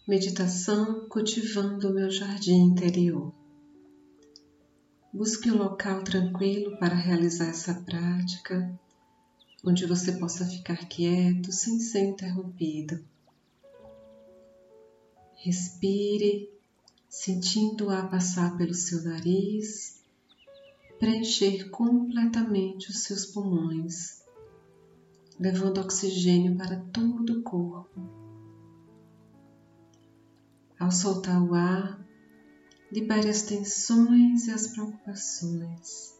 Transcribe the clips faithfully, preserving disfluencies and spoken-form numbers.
Meditação cultivando o meu jardim interior. Busque um local tranquilo para realizar essa prática, onde você possa ficar quieto sem ser interrompido. Respire, sentindo o ar passar pelo seu nariz, preencher completamente os seus pulmões, levando oxigênio para todo o corpo. Ao soltar o ar, libere as tensões e as preocupações.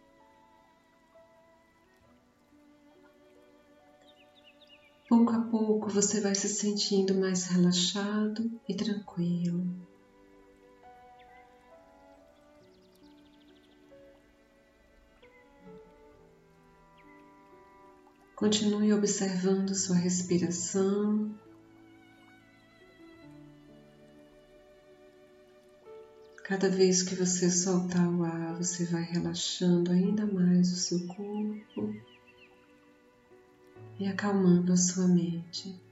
Pouco a pouco você vai se sentindo mais relaxado e tranquilo. Continue observando sua respiração. Cada vez que você soltar o ar, você vai relaxando ainda mais o seu corpo e acalmando a sua mente.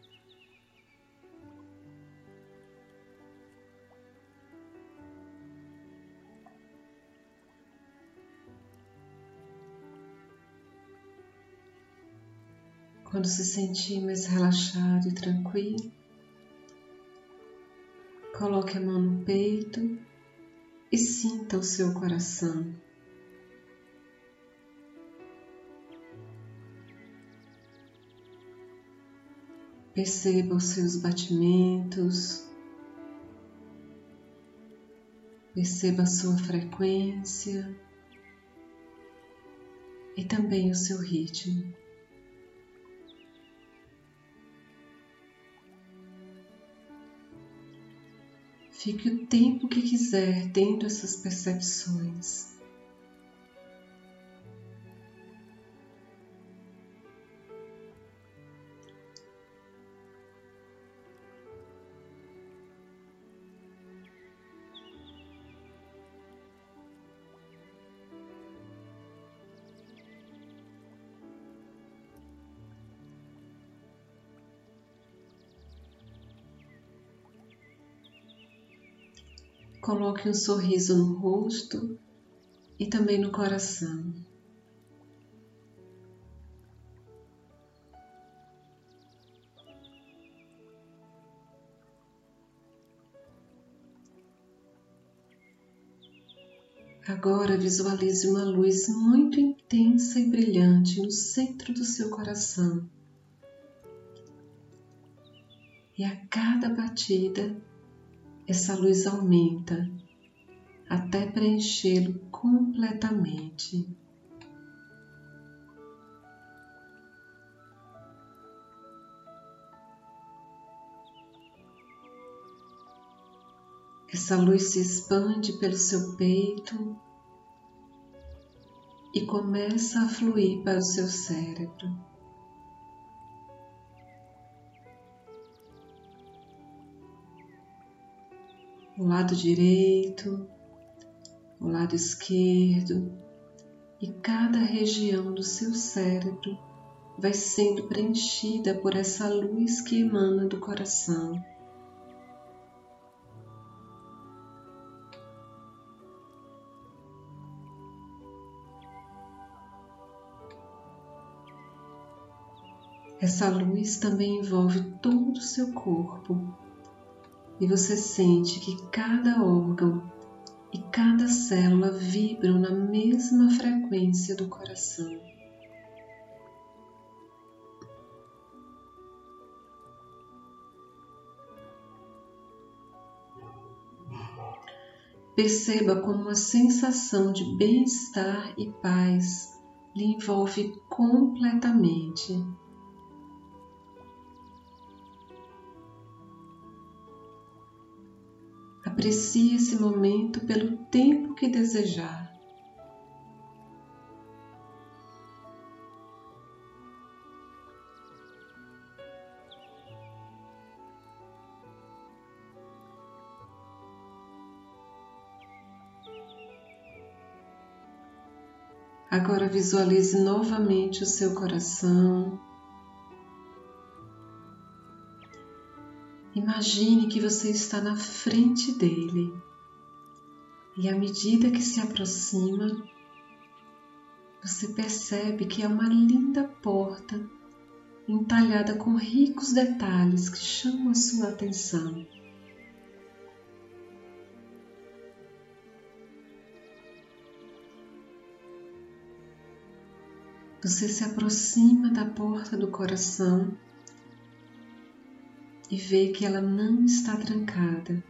Quando se sentir mais relaxado e tranquilo, coloque a mão no peito e sinta o seu coração. Perceba os seus batimentos, perceba a sua frequência e também o seu ritmo. Fique o tempo que quiser tendo essas percepções. Coloque um sorriso no rosto e também no coração. Agora visualize uma luz muito intensa e brilhante no centro do seu coração. E a cada batida, essa luz aumenta até preenchê-lo completamente. Essa luz se expande pelo seu peito e começa a fluir para o seu cérebro. O lado direito, o lado esquerdo e cada região do seu cérebro vai sendo preenchida por essa luz que emana do coração. Essa luz também envolve todo o seu corpo e você sente que cada órgão e cada célula vibram na mesma frequência do coração. Perceba como uma sensação de bem-estar e paz lhe envolve completamente. Aprecie esse momento pelo tempo que desejar. Agora visualize novamente o seu coração Imagine que você está na frente dele e à medida que se aproxima, você percebe que é uma linda porta entalhada com ricos detalhes que chamam a sua atenção. Você se aproxima da porta do coração e vê que ela não está trancada.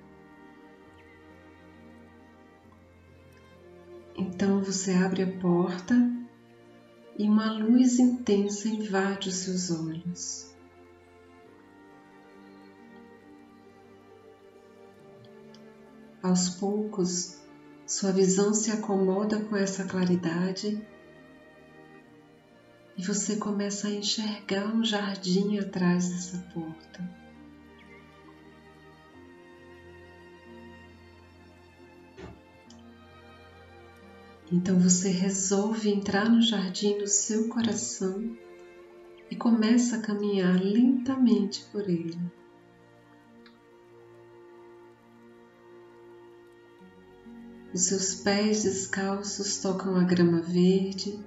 Então você abre a porta e uma luz intensa invade os seus olhos. Aos poucos, sua visão se acomoda com essa claridade e você começa a enxergar um jardim atrás dessa porta. Então você resolve entrar no jardim do seu coração e começa a caminhar lentamente por ele. Os seus pés descalços tocam a grama verde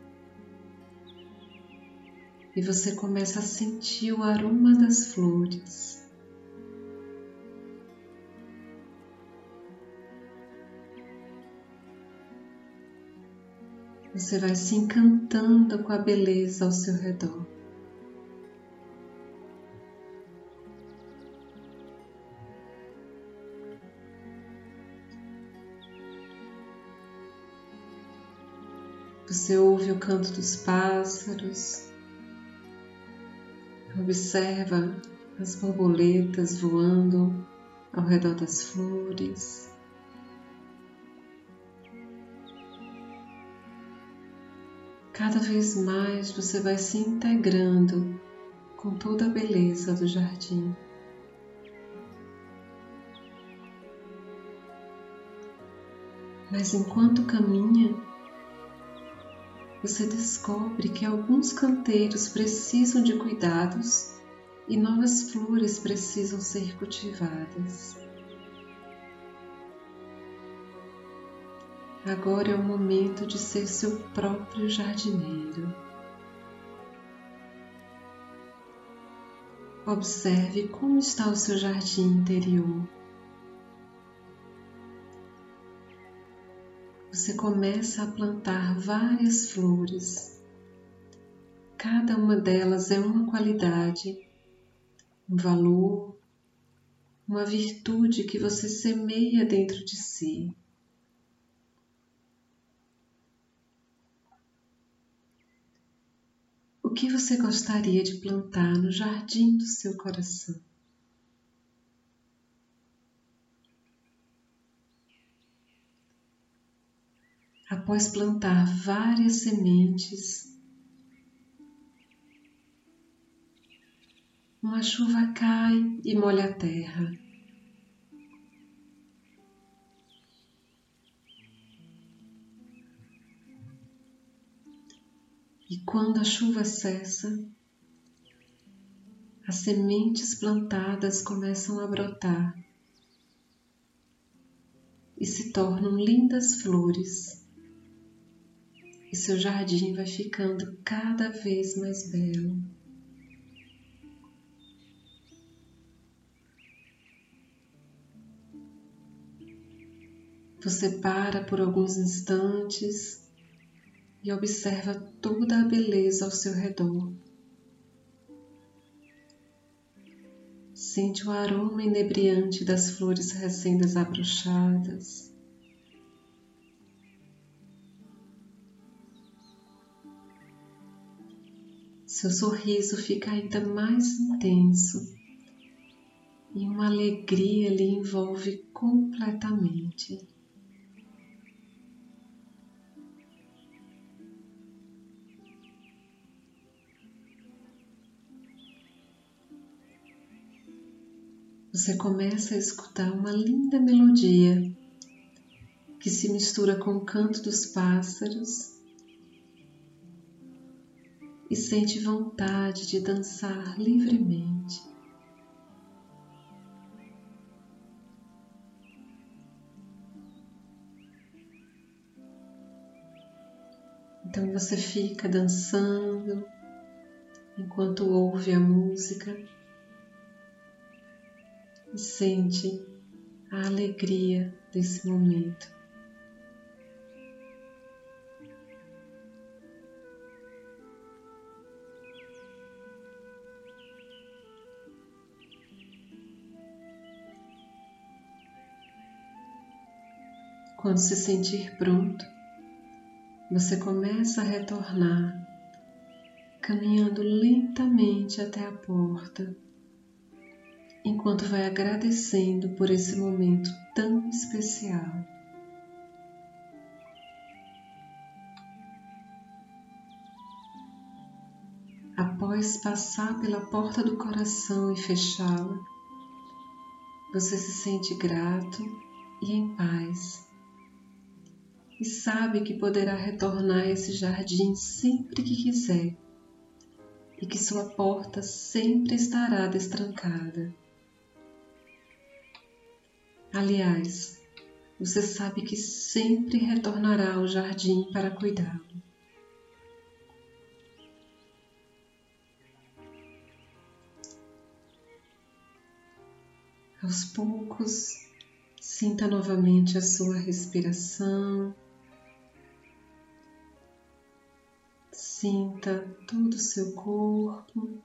e você começa a sentir o aroma das flores. Você vai se encantando com a beleza ao seu redor. Você ouve o canto dos pássaros, observa as borboletas voando ao redor das flores. Cada vez mais você vai se integrando com toda a beleza do jardim. Mas enquanto caminha, você descobre que alguns canteiros precisam de cuidados e novas flores precisam ser cultivadas. Agora é o momento de ser seu próprio jardineiro. Observe como está o seu jardim interior. Você começa a plantar várias flores. Cada uma delas é uma qualidade, um valor, uma virtude que você semeia dentro de si. O que você gostaria de plantar no jardim do seu coração? Após plantar várias sementes, uma chuva cai e molha a terra. E quando a chuva cessa, as sementes plantadas começam a brotar e se tornam lindas flores. E seu jardim vai ficando cada vez mais belo. Você para por alguns instantes e observa toda a beleza ao seu redor. Sente o aroma inebriante das flores recém-desabrochadas. Seu sorriso fica ainda mais intenso e uma alegria lhe envolve completamente. Você começa a escutar uma linda melodia que se mistura com o canto dos pássaros e sente vontade de dançar livremente. Então você fica dançando enquanto ouve a música e sente a alegria desse momento. Quando se sentir pronto, você começa a retornar, caminhando lentamente até a porta, enquanto vai agradecendo por esse momento tão especial. Após passar pela porta do coração e fechá-la, você se sente grato e em paz. E sabe que poderá retornar a esse jardim sempre que quiser e que sua porta sempre estará destrancada. Aliás, você sabe que sempre retornará ao jardim para cuidá-lo. Aos poucos, sinta novamente a sua respiração. Sinta todo o seu corpo.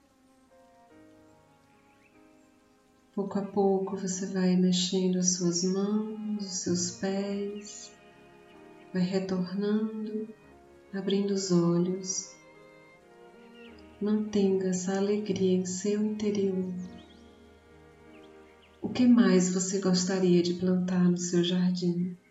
Pouco a pouco você vai mexendo as suas mãos, os seus pés, vai retornando, abrindo os olhos. Mantenha essa alegria em seu interior. O que mais você gostaria de plantar no seu jardim?